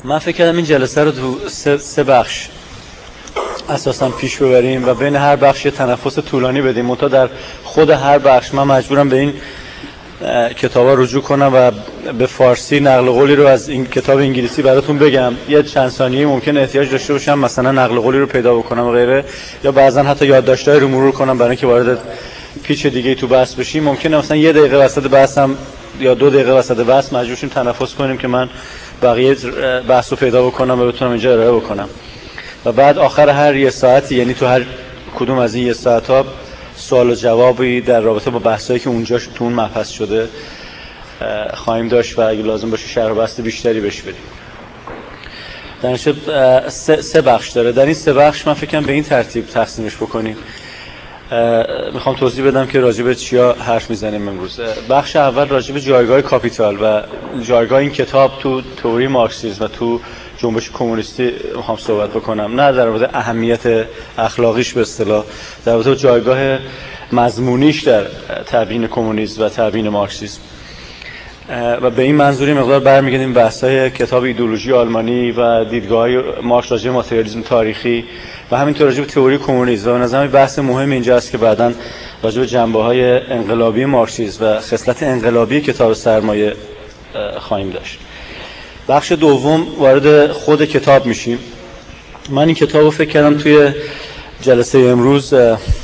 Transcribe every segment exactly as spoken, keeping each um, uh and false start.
من فکر کردم این جلسه رو تو سه, سه بخش اساسا پیش ببریم و بین هر بخش یه تنفس طولانی بدیم. منتها در خود هر بخش من مجبورم به این کتابا رجوع کنم و به فارسی نقل قولی رو از این کتاب انگلیسی براتون بگم. یه چند ثانیه ممکن احتیاج داشته باشم مثلا نقل قولی رو پیدا بکنم و غیره، یا بعضا حتی یادداشت‌های رو مرور کنم برای اینکه وارد پیچ دیگه تو بحث بشیم. ممکنه مثلا یه دقیقه وسط بحثم یا دو دقیقه وسط بحث مجبور شیم تنفس کنیم که من بقیه بحث رو پیدا بکنم و بتونم اینجا ارائه بکنم. و بعد آخر هر یه ساعتی، یعنی تو هر کدوم از این یه ساعت ها، سوال و جوابی در رابطه با بحثایی که اونجا تو اون مبحث شده خواهیم داشت و اگه لازم باشه شرح و بسط بیشتری بهش بدیم. در نتیجه سه, سه بخش داره. در این سه بخش من فکر کنم به این ترتیب تقسیمش بکنیم. میخوام توضیح بدم که راجع به چیا حرف میزنیم امروز. بخش اول راجع به جایگاه کاپیتال و جایگاه این کتاب تو تئوری مارکسیسم و تو جنبش کمونیستی میخوام صحبت بکنم، نه در مورد اهمیت اخلاقیش به اصطلاح، در مورد جایگاه مضمونیش در تبیین کمونیسم و تبیین مارکسیسم. و به این منظوری مقدار برمیگردیم بحث‌های کتاب ایدئولوژی آلمانی و دیدگاه‌های مارکس راجع به ماتریالیسم تاریخی و همینطور راجع به تئوری کمونیسم. و به نظر من بحث مهم اینجاست که بعداً راجع به جنبه‌های انقلابی مارکسیسم و خصلت انقلابی کتاب سرمایه خواهیم داشت. بخش دوم وارد خود کتاب میشیم. من این کتاب رو فکر کردم توی جلسه امروز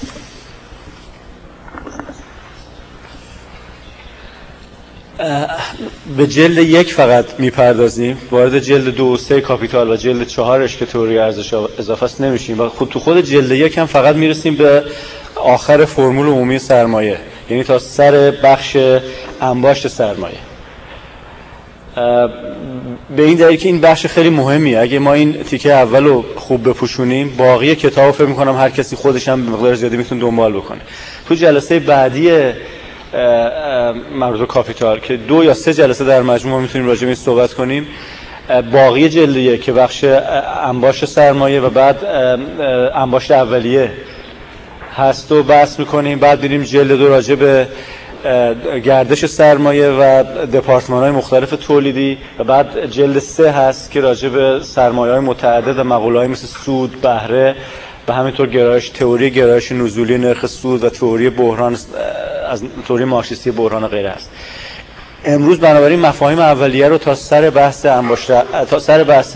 به جلد یک فقط میپردازیم، وارد جلد دو و سه کاپیتال و جلد چهارش که تئوری ارزش اضافه است نمیشیم و خود تو خود جلد یک هم فقط میرسیم به آخر فرمول عمومی سرمایه، یعنی تا سر بخش انباشت سرمایه. به این دلیل که این بخش خیلی مهمیه. اگه ما این تیکه اولو خوب بپوشونیم، باقی کتابو فکر می‌کنم هر کسی خودش هم به مقدار زیادی میتونه دنبال بکنه. تو جلسه بعدی مربوط به کاپیتال که دو یا سه جلسه در مجموع ما میتونیم راجع به این صحبت کنیم، باقی جلد یک که بخش انباشت سرمایه و بعد انباشت اولیه هست و بحث می‌کنیم. بعد بریم جلد دو راجع به گردش سرمایه و دپارتمان‌های مختلف تولیدی و بعد جلد سه هست که راجع به سرمایه‌های متعدد و مقوله‌های مثل سود، بهره و همینطور گرایش تئوری گرایش نزولی نرخ سود و تئوری بحران از تئوری مارکسیستی بحران و غیره است. امروز بنابراین مفاهیم اولیه رو تا سر بحث انباشت تا سر بحث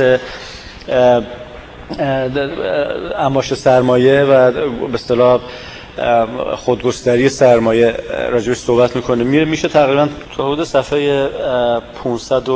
انباشت سرمایه و به اصطلاح خودگستری سرمایه راجعش صحبت میکنه. میره میشه تقریبا تا حدود صفحه پانصد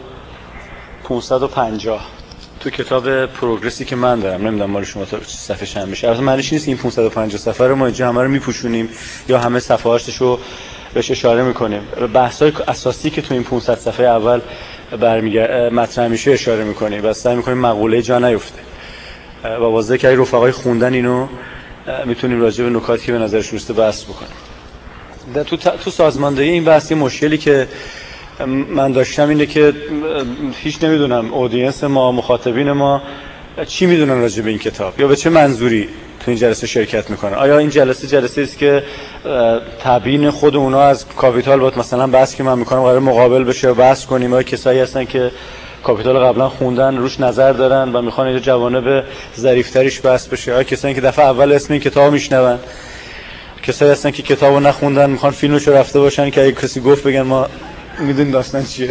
و پنجاه تو کتاب پروگرسی که من دارم. نمیدونم مال شما تا صفحه چند میشه. البته معنیش نیست که این پانصد و پنجاه صفحه رو ما اینجا همه رو میپوشونیم یا همه صفحاتشو بهش اشاره میکنیم. بحث‌های اساسی که تو این پانصد صفحه اول برمیگرده مطرح میشه اشاره میکنیم و سعی میکنیم مقوله جا نیفته. و واضحه که رفقای خوندن اینو میتونیم راجع به نکاتی که به نظرش رسیده بحث بکنیم. تو تو سازماندهی این بحث مشکلی که من داشتم اینه که هیچ نمیدونم اودینس ما، مخاطبین ما چی میدونن راجع به این کتاب یا به چه منظوری تو این جلسه شرکت میکنن. آیا این جلسه جلسه است که تبیین خود اونا از کاپیتال بود مثلا بحث که من میکنم قرار مقابل بشه و بحث کنیم، یا کسایی هستن که کاپیتال قبلا خوندن روش نظر دارن و میخوان اینجا جوانب ظریف‌تریش بحث بشه، یا کسایی که دفعه اول اسم این کتابو میشنون، کسایی هستن که کتابو نخوندن میخوان فیلمشو رفته باشن که اگه کسی گفت بگن ما میدونیم داستان چیه.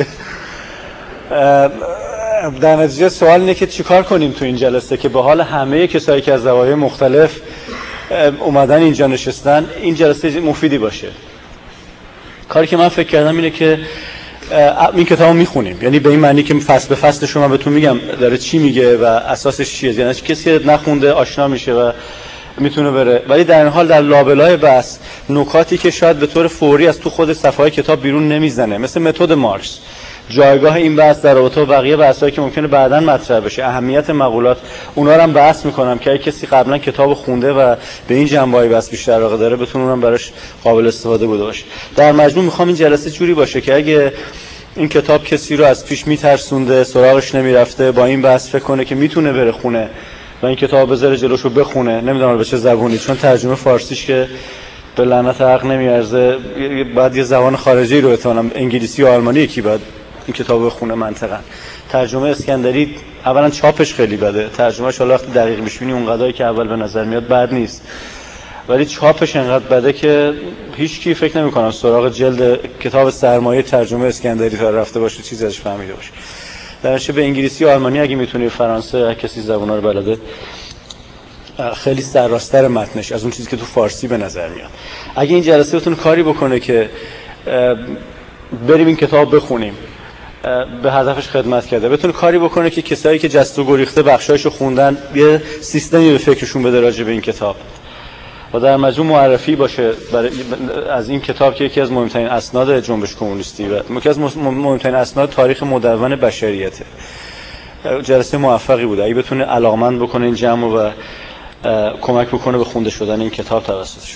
در نتیجه سوال اینه که چیکار کنیم تو این جلسه که به حال همه کسایی که از زوایای مختلف اومدن اینجا نشستن این جلسه مفیدی باشه. کاری که من فکر کردم اینه که این کتابو میخونیم، یعنی به این معنی که فصل به فصل شما بهتون میگم داره چی میگه و اساسش چیه، یعنی کسی نخونده آشنا میشه و میتونه بره. ولی در این حال در لابلای بحث نکاتی که شاید به طور فوری از تو خود صفحه‌های کتاب بیرون نمیزنه، مثل متد مارکس، جایگاه این بحث در رابطه با بقیه بحثایی که ممکنه بعداً مطرح بشه، اهمیت مقولات، اونا رو هم بحث میکنم که اگه کسی قبلا کتاب خونده و به این جنبه‌های بحث بیشتر علاقه داره بتونه اونم براش قابل استفاده بوده باشه. در مجموع میخوام این جلسه جوری باشه که اگه این کتاب کسی رو از پیش میترسونده، سراغش نمیرفته، با این بحث فکر کنه که میتونه بره خونه و این کتاب بذاره جلوشو بخونه، نمیدونم به چه زبونی، چون ترجمه فارسیش که به لعنت حق نمیارزه، بعد یه زبان خارجی رو بتونم، انگلیسی و آلمانی یکی بعد این کتاب بخونه منطقاً. ترجمه اسکندری اولا چاپش خیلی بده، ترجمهش حالا وقتی دقیق میشونی اون قضایی که اول به نظر میاد بد نیست، ولی چاپش انقدر بده که هیچ کی فکر نمی‌کنه سراغ جلد کتاب سرمایه ترجمه اسکندری تا رفته باشه چیزی ازش فهمیده باشه. درش به انگلیسی و آلمانی اگه میتونی، فرانسه، کسی زبونا رو بلده، خیلی سرراستر متنش از اون چیزی که تو فارسی به نظر میاد. اگه این جلسه بتونه کاری بکنه که بریم این کتاب بخونیم، به هدفش خدمت کرده، بتونه کاری بکنه که کسایی که جست و گریخته بخشایشو خوندن یه سیستمی به فکرشون بده راجع به این کتاب و در مجموع معرفی باشه برای از این کتاب که یکی از مهمترین اسناد جنبش کمونیستی و یکی از مهمترین اسناد تاریخ مدون بشریته. جلسه موفقی بوده. اگه بتونه علاقمند بکنه این جمع و کمک بکنه به خونده شدن این کتاب توسطش.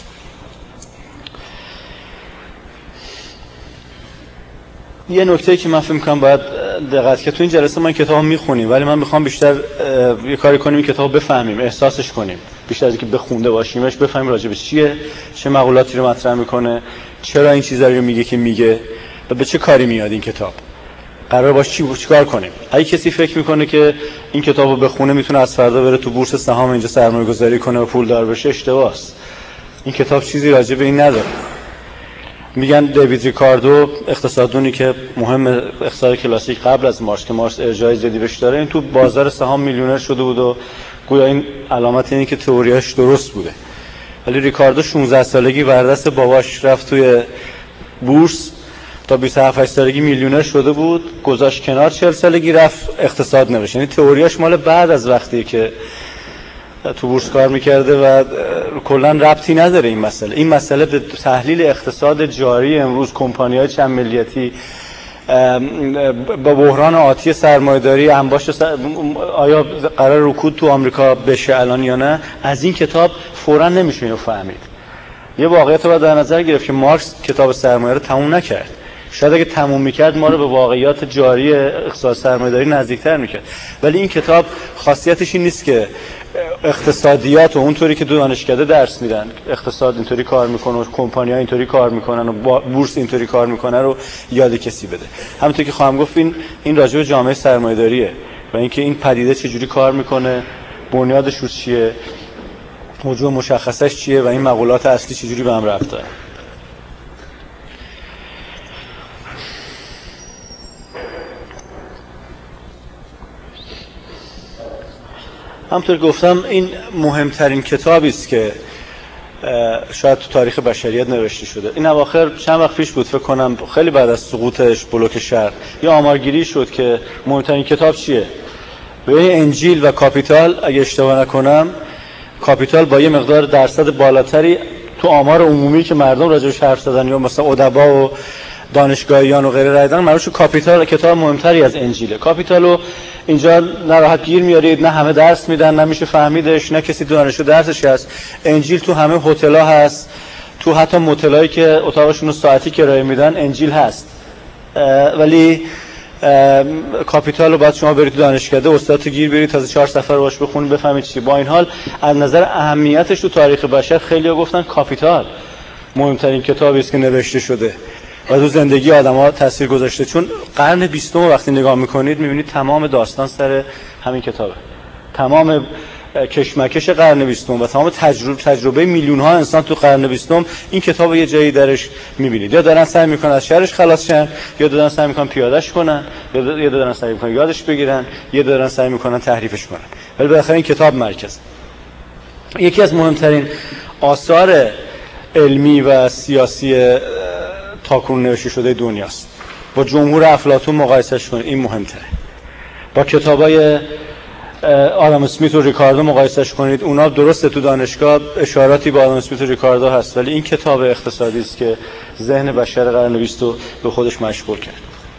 یه نکته‌ای که من فکر می‌کنم باید دقت که تو این جلسه ما این کتابو می‌خونیم، ولی من می‌خوام بیشتر یه کاری کنیم این کتابو بفهمیم، احساسش کنیم، بیشتر از اینکه بخونده باشیمش بفهمیم راجبش چیه، چه مقولاتی رو مطرح می‌کنه، چرا این چیزا رو میگه که میگه و به چه کاری میاد این کتاب. قرار باشه چی چیکار کنیم. اگه کسی فکر می‌کنه که این کتابو بخونه میتونه از فردا بره تو بورس سهام اینجا سرمایه‌گذاری کنه و پولدار بشه، اشتباهه. این کتاب چیزی راجع به این نداره. میگن دیوید ریکاردو، اقتصاددونی که مهم اقتصاد کلاسیک قبل از مارکس که مارکس ارجاع زیادی بهش داره، این تو بازار سهام میلیونر شده بود و گویا این علامت اینه که تئوریاش درست بوده. ولی ریکاردو شانزده سالگی وردست باباش رفت توی بورس، تا بیست و هفت سالگی میلیونر شده بود، گذاشت کنار، چهل سالگی رفت اقتصاد نوشت. یعنی تئوریاش مال بعد از وقتی که تو بورس کار میکرده و کلا ربطی نداره این مسئله. این مسئله به تحلیل اقتصاد جاری امروز، کمپانی‌های چند ملیتی با بحران آتی سرمایه‌داری، انباشت سر... آیا قرار رکود تو آمریکا بشه الان یا نه، از این کتاب فوراً نمیشه اینو فهمید. یه واقعیت رو در نظر گرفت که مارکس کتاب سرمایه رو تموم نکرد. شاید اگه تموم میکرد ما رو به واقعیات جاری اقتصاد سرمایه‌داری نزدیکتر میکرد. ولی این کتاب خاصیتش این نیست که اقتصادیات و اونطوری که دو دانشکده درس میدن، اقتصاد اینطوری کار میکنه و کمپانی‌ها اینطوری کار میکنن و بورس اینطوری کار میکنه رو یاد کسی بده. همونطور که خواهم گفت این این راجع به جامعه سرمایه‌داریه و اینکه این پدیده چجوری کار میکنه، بنیادش رو چیه، موضوع مشخصش چیه و این مقولات اصلی چجوری به هم ربط داره. همطور گفتم این مهمترین کتابی است که شاید تو تاریخ بشریت نوشته شده. این اواخر چند وقت پیش بود، فکر کنم خیلی بعد از سقوطش بلوک شرق، یه آمارگیری شد که مهمترین کتاب چیه. به انجیل و کاپیتال اگه اشتباه نکنم، کاپیتال با یه مقدار درصد بالاتری تو آمار عمومی که مردم راجعش حرف زدن یا مثلا ادبا و دانشگاهیان و غیره رای دادن، معلومه کاپیتال کتاب مهمتری از انجیله. کاپیتالو اینجا نه راحت گیر میارید، نه همه درس میدن، نه میشه فهمیدش، نه کسی دانشجو درسش هست. انجیل تو همه هتل‌ها هست، تو حتی موتلایی که اتاقشون رو ساعتی کرایه میدن انجیل هست. ولی کاپیتال رو باید شما برید تو دانشکده استاد گیر برید تازه چهار صفحه رو باش بخونید بفهمید چی. با این حال از نظر اهمیتش تو تاریخ بشر خیلی‌ها گفتن کاپیتال مهمترین کتابی است که نوشته شده و تو زندگی آدم‌ها تاثیر گذاشته. چون قرن بیستم وقتی نگاه می‌کنید می‌بینید تمام داستان سر همین کتابه. تمام کشمکش قرن بیستم و تمام تجربه تجربه میلیون‌ها انسان تو قرن بیستم این کتاب یه جایی درش می‌بینید. یا دارن سعی می‌کنن از شرش خلاص شن، یا دارن سعی می‌کنن پیاده‌اش کنن، یا دارن سعی می‌کنن یادش بگیرن، یا دارن سعی می‌کنن تحریفش کنن. ولی بالاخره این کتاب مرکز. یکی از مهمترین آثار علمی و سیاسی تاکنون نوشته شده دنیاست. با جمهور افلاطون مقایسهش کنید، این مهمتره. با کتابای آدم اسمیت و ریکاردو مقایسهش کنید، اونا درسته تو دانشگاه اشاراتی با آدم اسمیت و ریکاردو هست، ولی این کتاب اقتصادی است که ذهن بشر قرن بیست رو به خودش مشغول کرد.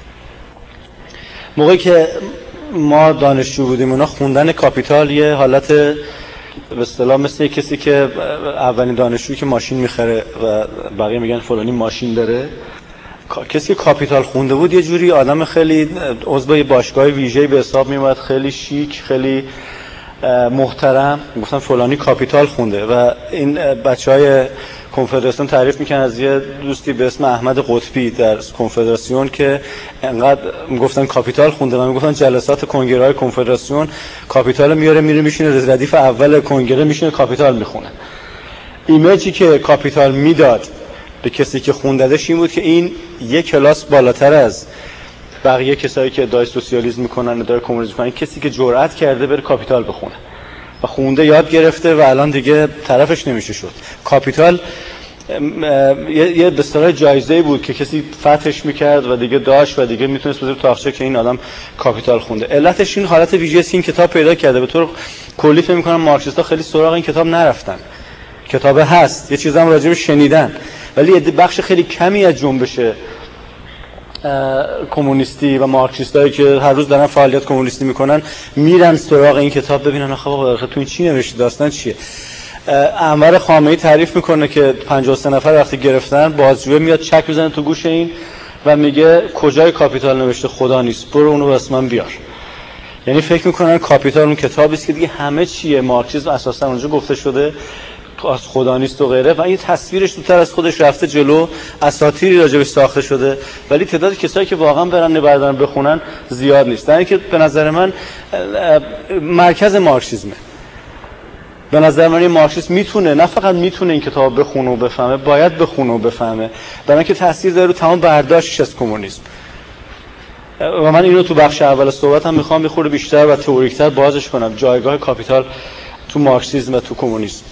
موقعی که ما دانشجو بودیم اونا خوندن کاپیتال یه حالت به اصطلاح مثل کسی که اولین دانشجویی که ماشین میخره و بقیه میگن فلانی ماشین داره، کسی که کاپیتال خونده بود یه جوری آدم خیلی عضو باشگاه ویژه‌ای به حساب میومد، خیلی شیک، خیلی محترم. گفتن فلانی کاپیتال خونده و این بچهای کنفدراسیون تعریف میکنن از یه دوستی به اسم احمد قطبی در کنفدراسیون که انقدر میگفتن کاپیتال خونده و میگفتن جلسات کنگره های کنفدراسیون کاپیتال میاره میره میشینه ردیف اول کنگره میشینه کاپیتال میخونه. ایمیجی که کاپیتال میداد به کسی که خوندهش این بود که این یک کلاس بالاتر از بقیه کسایی که ادعای سوسیالیسم میکنن ادعای کمونیسم میکنن، کسی که جرأت کرده بره کاپیتال بخونه و خونده یاد گرفته و الان دیگه طرفش نمیشه شد. کاپیتال یه به اصطلاح جایزه‌ای بود که کسی فتحش میکرد و دیگه داشت و دیگه میتونست بذاره تاخچه که این آدم کاپیتال خونده. علتش این حالت ویژه‌ای این کتاب پیدا کرده. به طور کلی فکر می‌کنم مارکسیست‌ها خیلی سراغ این کتاب نرفتن. کتاب هست، یه چیزام راجعش شنیدن، ولی بخش خیلی کمی از جنبش کمونیستی و مارکسیستایی که هر روز دارن فعالیت کمونیستی میکنن میرن سراغ این کتاب ببینن آخه بابا تو این چی نوشته، داستان چیه. انور خامنه‌ای تعریف میکنه که پنجاه و سه نفر وقتی گرفتن بازجویه میاد چک میزنه تو گوش این و میگه کجای کاپیتال نوشته خدا نیست، برو اونو واسه من بیار. یعنی فکر میکنن کاپیتال اون کتابی است که دیگه همه چیه مارکسیسم اساسا اونجا گفته شده از خدا نیست و غیره، و این تصویرش دورتر از خودش رفته جلو، اساطیری راجبش ساخته شده، ولی تعداد کسایی که واقعا برن بردارن بخونن زیاد نیست. در اینکه به نظر من مرکز مارکسیسمه. به نظر من این مارکسیست میتونه، نه فقط میتونه این کتاب بخونه و بفهمه، باید بخونه و بفهمه، برای اینکه تاثیر داره رو تمام برداشتش از کمونیسم. و من اینو تو بخش اول صحبتم میخوام بخوره بیشتر و تئوریک‌تر بازش کنم، جایگاه کاپیتال تو مارکسیسم و تو کمونیسم.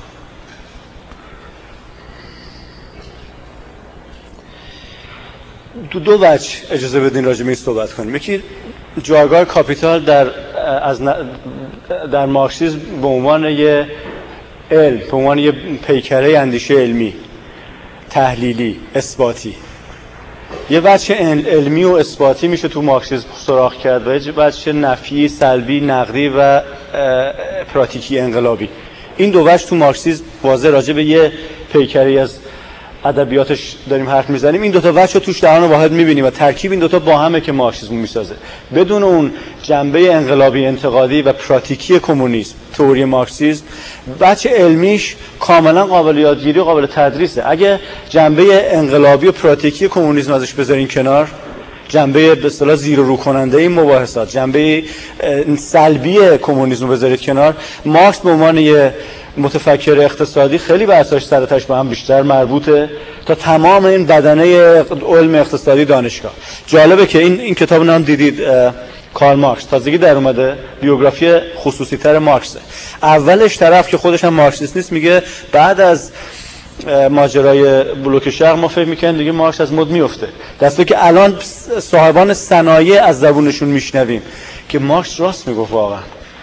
تو دو وجه اجازه بدین راجع به این صحبت کنیم. یکی جایگاه کاپیتال در از در مارکسیسم به عنوان یه علم، به عنوان یه پیکره اندیشه علمی، تحلیلی، اثباتی. یه وجه علمی و اثباتی میشه تو مارکسیسم سراغ کرد و یه وجه نفی، سلبی، نقدی و پراتیکی، انقلابی. این دو وجه تو مارکسیسم واضح راجع به یه پیکره از ادبیاتش داریم حرف میزنیم. این دو تا وجه رو توش در آن واحد میبینیم و ترکیب این دو تا با همه که مارکسیسم میسازه. بدون اون جنبه انقلابی، انتقادی و پراتیکی کمونیسم، تئوری مارکسیسم، بچه علمیش کاملا قابل یادگیری و قابل تدریسه. اگه جنبه انقلابی و پراتیکی کمونیسم ازش بذارین کنار، جنبه به اصطلاح زیر و رو کننده این مباحثات، جنبه سلبی کمونیسم رو بذارید کنار، مارکس به عنوان یه متفکر اقتصادی خیلی بحثاش سرتش با هم بیشتر مربوطه تا تمام این بدنه علم اقتصادی دانشگاه. جالبه که این این کتاب رو هم دیدید، کارل مارکس تازگی در اومده، بیوگرافی خصوصی تر مارکسه. اولش طرف که خودش هم مارکسیست نیست میگه بعد از ماجرای بلوک شرق ما فکر میکنیم دیگه مارکس از مد میفته، دسته که الان صاحبان صنایع از زبونشون میشنویم که مارکس راست میگفت. واقعا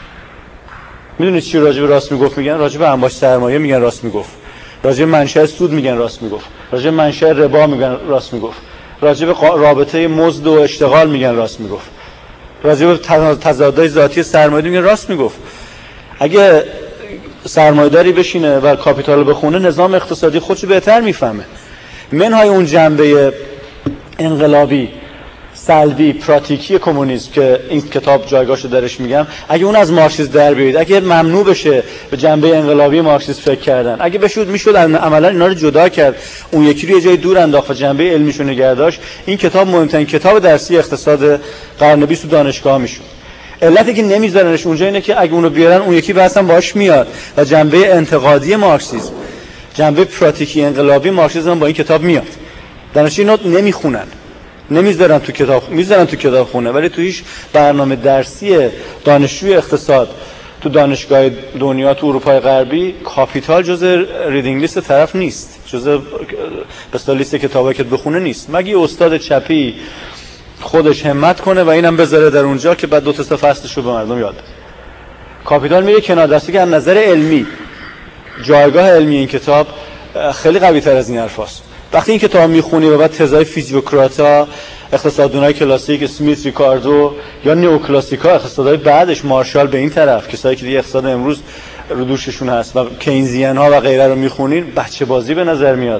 میدونید چی راجع به راست میگفت میگن؟ راجع به انباشت سرمایه میگن راست میگفت، راجع به منشأ سود میگن راست میگفت، راجع به منشأ ربا میگن راست میگفت، راجع به رابطه مزد و اشتغال میگن راست میگفت، راجع به تضادهای ذاتی سرمایه میگن راست میگفت. اگه سرمایه‌داری بشینه و کاپیتال رو بخونه نظام اقتصادی خودشو بهتر میفهمه. منهای اون جنبه انقلابی، سلبی، پراتیکی کمونیسم که این کتاب جایگاهشو درش میگم، اگه اون از مارکسیسم در بیاد، اگه ممنوع بشه به جنبه انقلابی مارکسیسم فکر کردن، اگه بشود میشد عملا اینا رو جدا کرد، اون یکی رو یه جای دور انداخت و جنبه علمیشو نگه داشت، این کتاب مهمترین کتاب درسی اقتصاد قرن بیست تو دانشگاه میشد. علتی که نمیذارنش اونجا اینه که اگه اونو بیارن اون یکی بحثا باش میاد و جنبه انتقادی مارکسیسم، جنبه پراتیکی انقلابی مارکسیسم با این کتاب میاد. دانشجویان اینو نمیخونن، نمیذارن تو کتاب، میذارن تو کتاب خونه، ولی تو هیچ برنامه درسی دانشجوی اقتصاد تو دانشگاه دنیا تو اروپای غربی کاپیتال جزء ریدینگ لیست طرف نیست، جزء به لیست کتابایی که بخونه نیست، مگه استاد چپی خودش همت کنه و اینم بذاره در اونجا که بعد دو تا فصلشو به مردم یاد بده. کاپیتال میره کنار، دستی که از نظر علمی جایگاه علمی این کتاب خیلی قوی تر از این حرفاست. وقتی این کتاب میخونی و بعد تزای فیزیوکراتا، اقتصاددانای کلاسیک اسمیت، ریکاردو یا نئوکلاسیکا، اقتصادهای بعدش مارشال به این طرف، کسایی که دیگه اقتصاد امروز رو دوششون هست و کینزیان ها و غیره رو میخونین، بچه بازی به نظر میاد.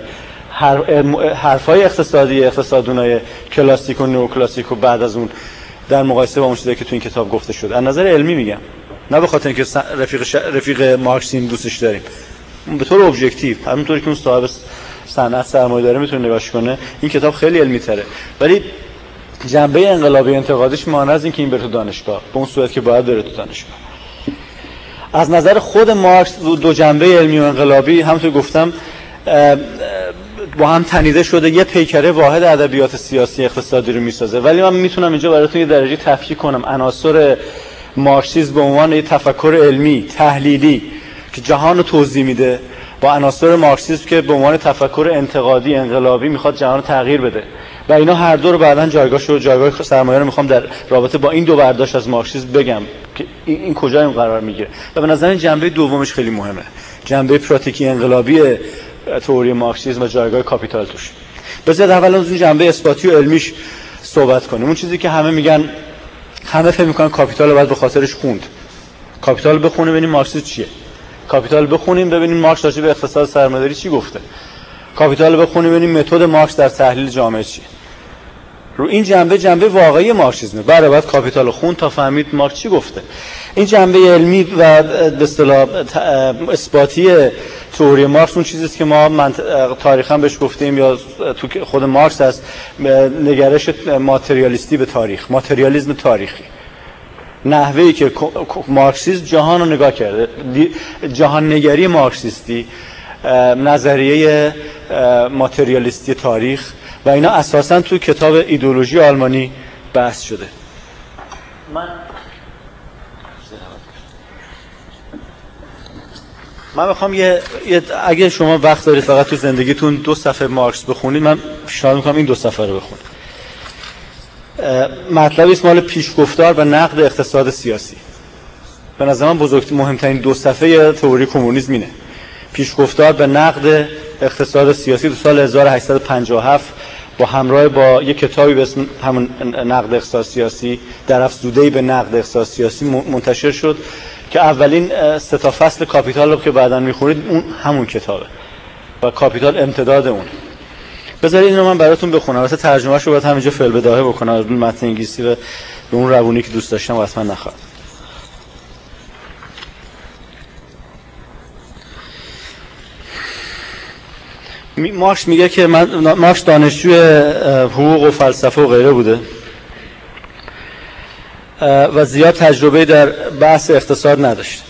حرفای اقتصادی اقتصاددانای کلاسیک و نئوکلاسیک و بعد از اون در مقایسه با اون چیزی که تو این کتاب گفته شده، از نظر علمی میگم، نه به خاطر اینکه رفیق ش... رفیق مارکسیم دوستش داریم. به طور ابجکتیو، همونطوری که اون صاحب صنعت سرمایه‌داری میتونه نگاش کنه، این کتاب خیلی علمی تره. ولی جنبه انقلابی انتقادیش مانع از این که این بره تو دانشگاه به اون صورت که باید بره تو دانشگاه. از نظر خود مارکس دو جنبه علمی و انقلابی همونطور گفتم با هم تنیده شده، یه پیکره واحد ادبیات سیاسی اقتصادی رو میسازه. ولی من میتونم اینجا براتون یه درجه تفکیک کنم عناصر مارکسیسم به عنوان یه تفکر علمی تحلیلی که جهان رو توضیح میده با عناصر مارکسیسم که به عنوان تفکر انتقادی انقلابی میخواد جهان رو تغییر بده. و اینا هر دو رو بعداً جایگاهشو جایگاه سرمایه رو میخوام در رابطه با این دو برداشت از مارکسیسم بگم که این, این کجا این قرار میگیره. و به نظر این جنبه دومش خیلی مهمه، جنبه پراتیکی انقلابی تئوری مارکسیسم و جایگاه کاپیتال توش. بذارید اول از اون جنبه اثباتی و علمیش صحبت کنیم. اون چیزی که همه میگن، همه فکر میکنن کاپیتال رو باید به خاطرش خوند. کاپیتال بخونیم ببینیم مارکسیسم چیه. کاپیتال بخونیم ببینیم مارکس راجع به اقتصاد سرمایه‌داری چی گفته. کاپیتال بخونیم ببینیم متد مارکس در تحلیل جامعه چیه. رو این جنبه جنبه واقعی مارکسیسمه. برای بعد کاپیتال خون تا فهمید مارکس چی گفته. این جنبه علمی و به اصطلاح اثباتی تئوری مارکس اون چیزیه که ما تاریخاً بهش گفتیم یا تو خود مارکس هست، نگرش ماتریالیستی به تاریخ، ماتریالیسم تاریخی. نحوهی که مارکسیسم جهان رو نگاه کرده، جهان نگری مارکسیستی، نظریه ماتریالیستی تاریخ و اینا اساساً تو کتاب ایدئولوژی آلمانی بحث شده. من من میخوام یه, یه اگه شما وقت دارید فقط تو زندگیتون دو صفحه مارکس بخونید، من پیشنهاد میکنم این دو صفحه رو بخونید. مطلبی است مال پیشگفتار و نقد اقتصاد سیاسی. به نظر من بزرگترین مهمترین دو صفحه تئوری کمونیسم اینه. پیشگفتار به نقد اقتصاد سیاسی تو سال هزار و هشتصد و پنجاه و هفت با همراه با یک کتابی به اسم همون نقد اقتصاد سیاسی، در افزوده‌ای به نقد اقتصاد سیاسی منتشر شد که اولین سه تا فصل کاپیتال رو که بعداً می‌خونید اون همون کتابه و کاپیتال امتداد اون. بذارید اینو من براتون بخونم، واسه ترجمه‌اش رو باید همینجا فعل بداهه بکنم از اون متن انگلیسی و به اون روونی که دوست داشتم اصلا نخواد. مارکس میگه که من مارکس دانشجوی حقوق و فلسفه و غیره بوده و زیاد تجربه در بحث اقتصاد نداشت.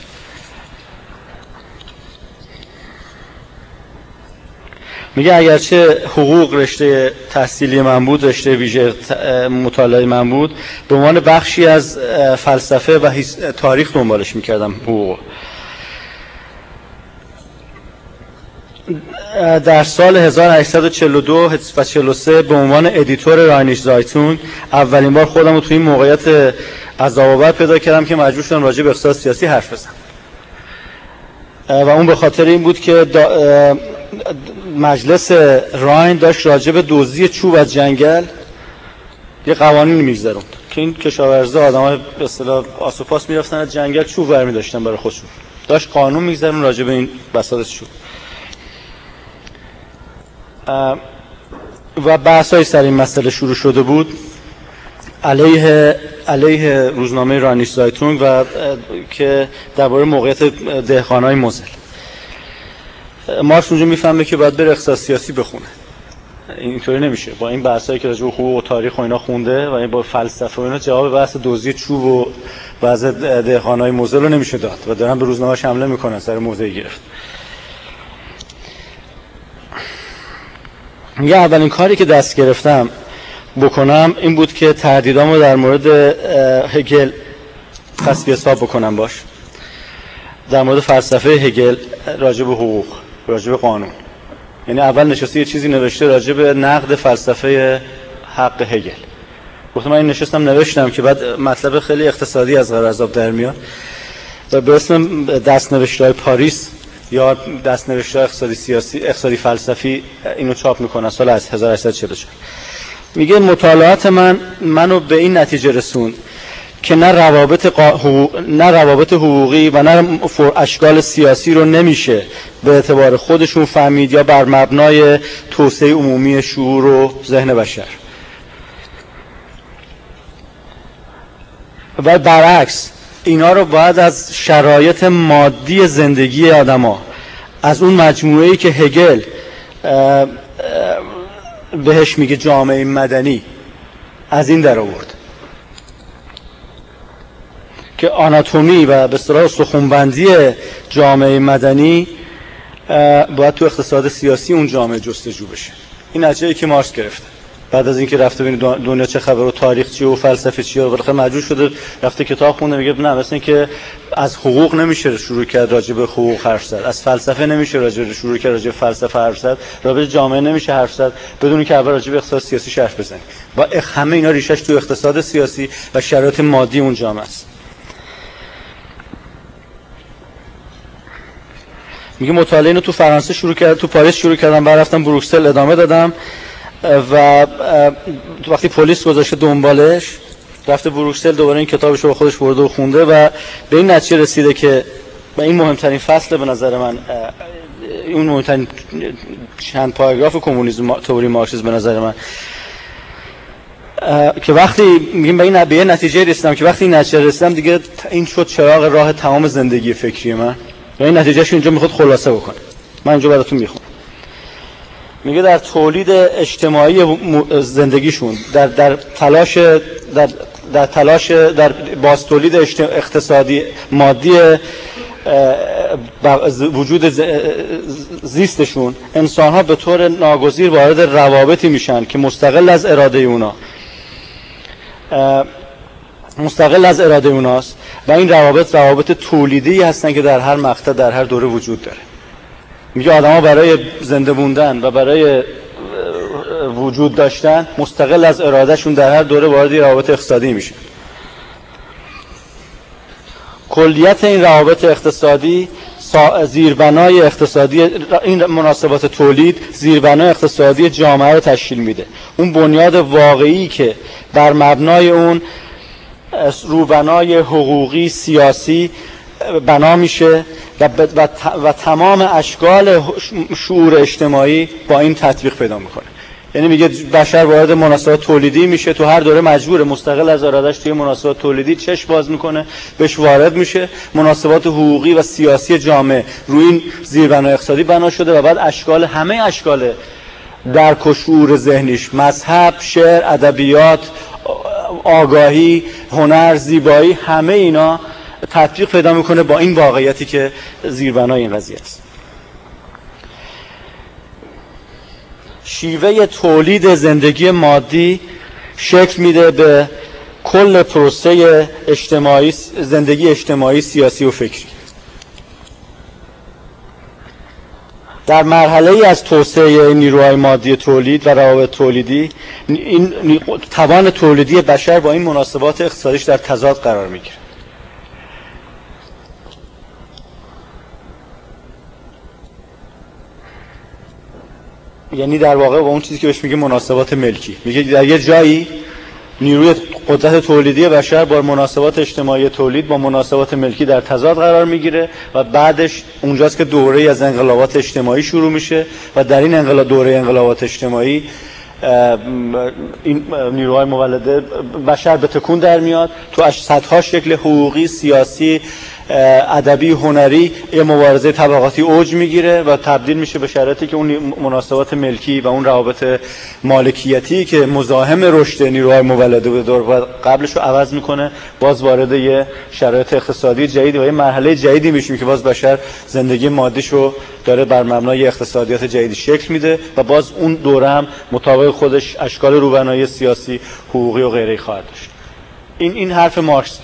میگه اگرچه حقوق رشته تحصیلی من بود، رشته ویژه مطالعه من بود، به عنوان بخشی از فلسفه و تاریخ دنبالش میکردم حقوق. در سال هزار و هشتصد و چهل و دو و چهل و سه به عنوان ادیتور راینیش زایتونگ اولین بار خودم رو توی این موقعیت عذاب‌آور پیدا کردم که مجبور شدم راجع به اقتصاد سیاسی حرف بزنم. و اون به خاطر این بود که مجلس راین داشت راجع به دزدی چوب از جنگل یه قوانین میگذروند که این کشاورزا آدم‌ها به اصطلاح آسوپاس میرفتن از جنگل چوب برمی داشتن برای خودشون. داشت قانون میگذرون راجع به این بساط چوب. و بحث‌های سر این مسئله شروع شده بود علیه علیه روزنامه راینیش زایتونگ و که درباره موقعیت دهقانای موزل. مارکس اونجا میفهمه که باید بره اقتصاد سیاسی بخونه. اینطوری نمیشه. با این بحثایی که راجع به حقوق و تاریخ و اینا خونده و این با فلسفه و اینا جواب بحث دزدی چوب و بعض دهقانای موزل رو نمیشه داد و دارن به روزنامه‌اش حمله میکنن سر موضع گرفت. یه اولین کاری که دست گرفتم بکنم این بود که تردیدامو در مورد هگل تصفیه حساب بکنم باش، در مورد فلسفه هگل راجع به حقوق، راجع به قانون. یعنی اول نشسته یه چیزی نوشته راجع به نقد فلسفه حق هگل. گفتم من این نشستم نوشتم که بعد مطلب خیلی اقتصادی از غرضاب در میاد و به اسم دست‌نوشته‌های پاریس یا دست‌نوشته‌های اقتصادی سیاسی اقتصادی فلسفی اینو چاپ میکنه سال از هزار و هشتصد و چهل و چهار. میگه مطالعات من منو به این نتیجه رسوند که نه روابط حقوق، نه روابط حقوقی و نه اشکال سیاسی رو نمیشه به اعتبار خودشون فهمید یا بر مبنای توسعه عمومی شعور و ذهن بشر. و برعکس اینا رو باید از شرایط مادی زندگی آدما، از اون مجموعه‌ای که هگل بهش میگه جامعه مدنی از این در آورد که آناتومی و به اصطلاح سخنبندی جامعه مدنی باید تو اقتصاد سیاسی اون جامعه جستجو بشه. این نتیجه‌ای که مارکس گرفته بعد از اینکه رفته ببین دنیا چه خبره و تاریخ چیه و فلسفه چیه و بالاخره مجبور شده رفته کتاب خونده میگه نه مثلا اینکه از حقوق نمیشه شروع کرد راجع به حقوق حرف زد، از فلسفه نمیشه راجع به شروع کرد راجع به فلسفه حرف زد، راجع به جامعه نمیشه حرف زد بدون اینکه اول راجع به اقتصاد سیاسی حرف بزنیم. با همه اینا ریشش تو اقتصاد سیاسی و شرایط مادی اون جامعه است. میگه مطالعه اینو تو فرانسه شروع کردم، تو پاریس شروع کردم، بعد رفتم بروکسل ادامه دادم و وقتی پلیس گذاشته دنبالش رفته بروکسل دوباره این کتابش رو با خودش برده و خونده و به این نتیجه رسیده که و این مهمترین فصل به نظر من، این مهمترین چند پاراگراف کمونیسم تئوری مارکسیسم به نظر من، که وقتی میگیم به این به این نتیجه رسیدم که وقتی این نتیجه رسیدم دیگه این شد چراغ راه تمام زندگی فکری من و این نتیجهش اینجا میخواد خلاصه بکنه. من اینجا براتون میخونم. میگه در تولید اجتماعی زندگیشون در در تلاش در در تلاش در باز تولید اقتصادی مادی وجود زیستشون انسان‌ها به طور ناگزیر وارد روابطی میشن که مستقل از اراده اونا مستقل از اراده اوناست و این روابط روابط تولیدی هستن که در هر مقطع در هر دوره وجود داره. میگه آدم‌ها برای زنده موندن و برای وجود داشتن مستقل از ارادهشون در هر دوره وارد روابط اقتصادی میشن. کلیت این روابط اقتصادی زیربنای اقتصادی، این مناسبات تولید زیربنای اقتصادی جامعه رو تشکیل میده. اون بنیاد واقعی که بر مبنای اون روبنای حقوقی سیاسی بنا میشه و, و, و تمام اشکال شعور اجتماعی با این تطبیق پیدا میکنه. یعنی میگه بشر وارد مناسبات تولیدی میشه، تو هر دوره مجبوره مستقل از ارادهش توی مناسبات تولیدی چشم باز میکنه، بهش وارد میشه. مناسبات حقوقی و سیاسی جامعه روی این زیربنای اقتصادی بنا شده و بعد اشکال همه اشکال درک و شعور ذهنیش، مذهب، شعر، ادبیات، آگاهی، هنر، زیبایی، همه اینا تطبیق پیدا میکنه با این واقعیتی که زیربنای این قضیه است. شیوه تولید زندگی مادی شکل میده به کل پروسه اجتماعی، زندگی اجتماعی، سیاسی و فکری. در مرحله ای از توسعه نیروهای مادی تولید و روابط تولیدی، این توان تولیدی بشر با این مناسبات اقتصادیش در تضاد قرار میگیره. یعنی در واقع با اون چیزی که بهش میگه مناسبات ملکی، میگه در یه جایی نیروی قدرت تولیدی بشر با مناسبات اجتماعی تولید با مناسبات ملکی در تضاد قرار میگیره و بعدش اونجاست که دوره از انقلابات اجتماعی شروع میشه و در این انقلاب دوره انقلابات اجتماعی این نیروهای مولده بشر به تکون در میاد، تو صدها شکل حقوقی، سیاسی، ادبی، هنری یه مبارزه طبقاتی اوج میگیره و تبدیل میشه به شرایطی که اون مناسبات ملکی و اون روابط مالکیتی که مزاحم رشد نیروهای مولده بود دور قبلش رو عوض میکنه، باز وارد یه شرایط اقتصادی جدید و یه مرحله جدیدی میشه که باز بشر زندگی مادیشو داره بر مبنای اقتصادیات جدیدی شکل میده و باز اون دوره هم مطابق خودش اشکال روبنایی سیاسی، حقوقی و غیره خواهد داشت. این این حرف مارکس.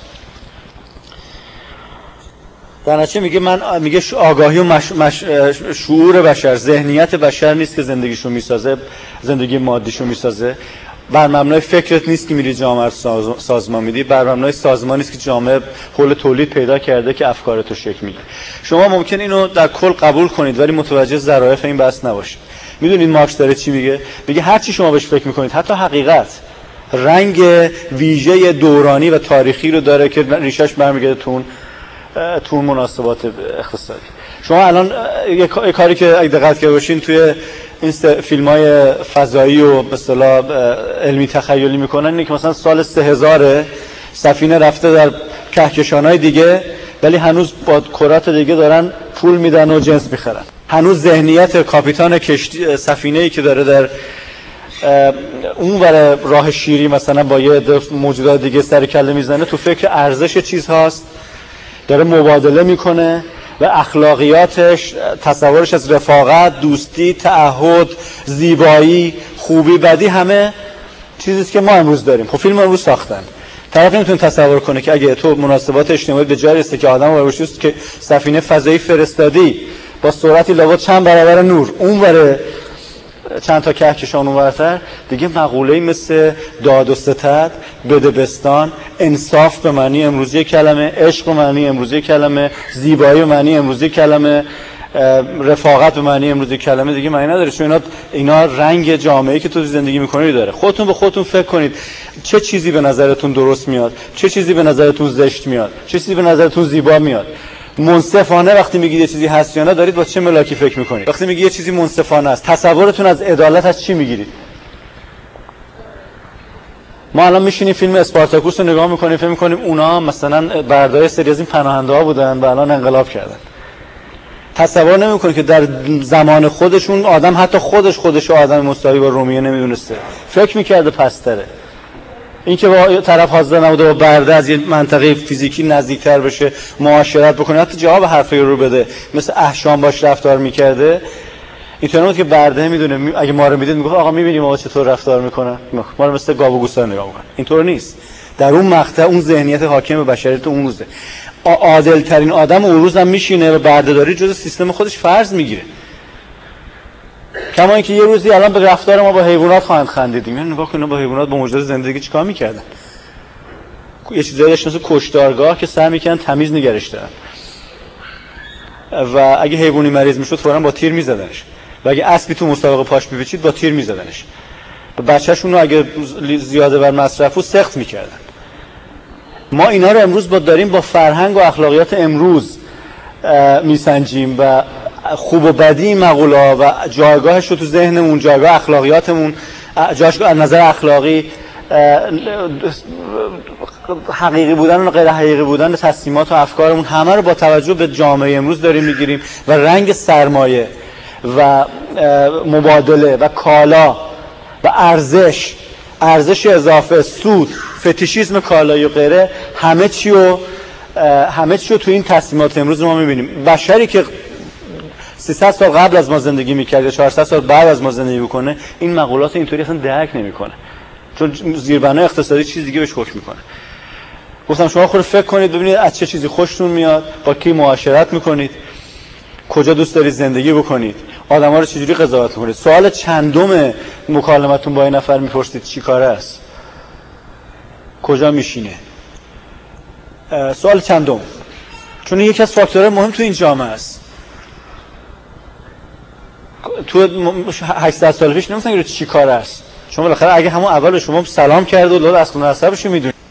در نتیجه میگه من میگه آگاهی و مش، مش، شعور بشر، ذهنیت بشر نیست که زندگیشو میسازه، زندگی مادیشو میسازه. بر مبنای فکرت نیست که میری جامعه رو ساز، سازمان میدی، بر مبنای سازمان نیست که جامعه حول تولید پیدا کرده که افکارتو شکل میده. شما ممکن اینو در کل قبول کنید ولی متوجه ظرافت این بحث نباشید. میدونید مارکس داره چی میگه؟ میگه هر چی شما بهش فکر میکنید، حتی حقیقت، رنگ ویژه دورانی و تاریخی رو داره که ریشش برمیگرده تو تو مناسبات اقتصادی. شما الان یه کاری که اگه دقت کرده باشین توی این فیلم‌های فضایی و به اصطلاح علمی تخیلی میکنن اینه که مثلا سال سه هزار سفینه رفته در کهکشان‌های دیگه ولی هنوز با کرات دیگه دارن پول میدن و جنس میخرن. هنوز ذهنیت کاپیتان کشتی سفینه‌ای که داره در اون ور راه شیری مثلا با یه موجودات دیگه سر کله میزنه، تو فکر ارزش چیزهاست، داره مبادله میکنه و اخلاقیاتش، تصورش از رفاقت، دوستی، تعهد، زیبایی، خوبی، بدی، همه چیزیست که ما امروز داریم. خب فیلم امروز ساختن، طرف نمیتونه تصور کنه که اگه تو مناسبات اجتماعی به جای رسه که آدم رو بشوست که سفینه فضایی فرستادی با سرعتی لابد چند برابر نور اون وره چند تا کهکشان اونورتر، دیگه مقوله‌ای مثل داد و ستد، بدبستان، انصاف به معنی امروزی کلمه، عشق به معنی امروزی کلمه، زیبایی به معنی امروزی کلمه، رفاقت به معنی امروزی کلمه دیگه معنی نداره، چون اینا اینا رنگ جامعه‌ای که تو زندگی می‌کنی داره. خودتون به خودتون فکر کنید چه چیزی به نظرتون درست میاد، چه چیزی به نظرتون زشت میاد، چه چیزی به نظرتون زیبا میاد. منصفانه وقتی میگید یه چیزی هست یا نه، دارید با چه ملاکی فکر میکنید؟ وقتی میگید یه چیزی منصفانه است، تصورتون از عدالت از چی میگیرید؟ ما الان میشینیم فیلم اسپارتاکوس رو نگاه میکنیم، فکر میکنیم اونا مثلا بردای سری از این پناهنده ها بودن و الان انقلاب کردن. تصور نمیکنید که در زمان خودشون آدم حتی خودش خودش آدم مساوی با رومیه نمیدونسته، فکر میکرده پستره. این که با طرف حاضر نبوده با برده از یه منطقه فیزیکی نزدیکتر بشه، معاشرت بکنه، حتی جواب حرفی رو بده، مثل احشام باش رفتار میکرده. اینطوری بود که برده میدونه اگه ما رو میدید میگفت آقا میبینیم ما چطور رفتار میکنه، ما رو مثل گاو و گوسفند نگاه میکنه. اینطور نیست. در اون مقطع اون ذهنیت حاکم به بشریت اون روزه. عادل ترین آدم اون روز هم میشینه و بردهداری جز سیستم خودش فرض میگیره. کما اینکه یه روزی الان به رفتار ما با حیوانات خواهند خندیدیم. یعنی نگاه کن با حیوانات با موجودات زندگی چیکار میکردن؟ یه چیزایی داشت مثل کشتارگاه که سعی میکنن تمیز نگرش دارن. و اگه حیوانی مریض میشد فوراً با تیر میزدنش. و اگه اسبی تو مسابقه پاش میپیچید با تیر میزدنش. و بچه‌شون رو اگه زیاده بر مصرف بود سخت میکردن. ما اینا رو امروز با داریم با فرهنگ و اخلاقیات امروز میسنجیم و خوب و بدی این مقوله و جایگاهش رو تو ذهنمون، جایگاه اخلاقیاتمون، جایگاه از نظر اخلاقی، حقیقی بودن و غیر حقیقی بودن تصمیمات و افکارمون، همه رو با توجه به جامعه امروز داریم میگیریم و رنگ سرمایه و مبادله و کالا و ارزش، ارزش اضافه، سود، فتیشیسم کالایی و غیره، همه چی رو همه چی رو تو این تصمیمات امروز ما میبینیم. بشری که سیصد سال قبل از ما زندگی میکرد یا چهارصد سال بعد از ما زندگی میکنه، این مقولات اینطوری اصلا درک نمیکنه، چون زیربنای اقتصادی چیز دیگه بهش حکم میکنه. گفتم شما خود فکر کنید ببینید از چه چیزی خوشتون میاد، با کی معاشرت میکنید، کجا دوست دارید زندگی بکنید، آدما رو چجوری قضاوت میکنید. سوال چندم مکالمتون با این نفر میپرسید چی کاره است، کجا میشینه، سوال چندم، چون یکی از فاکتورهای مهم تو این جامعه است. تو هشتصد سال پیش نمی‌دونن چی کاره است، شما بالاخره اگه همون اول شما سلام کرد و لول اصل نسبش رو میدونید.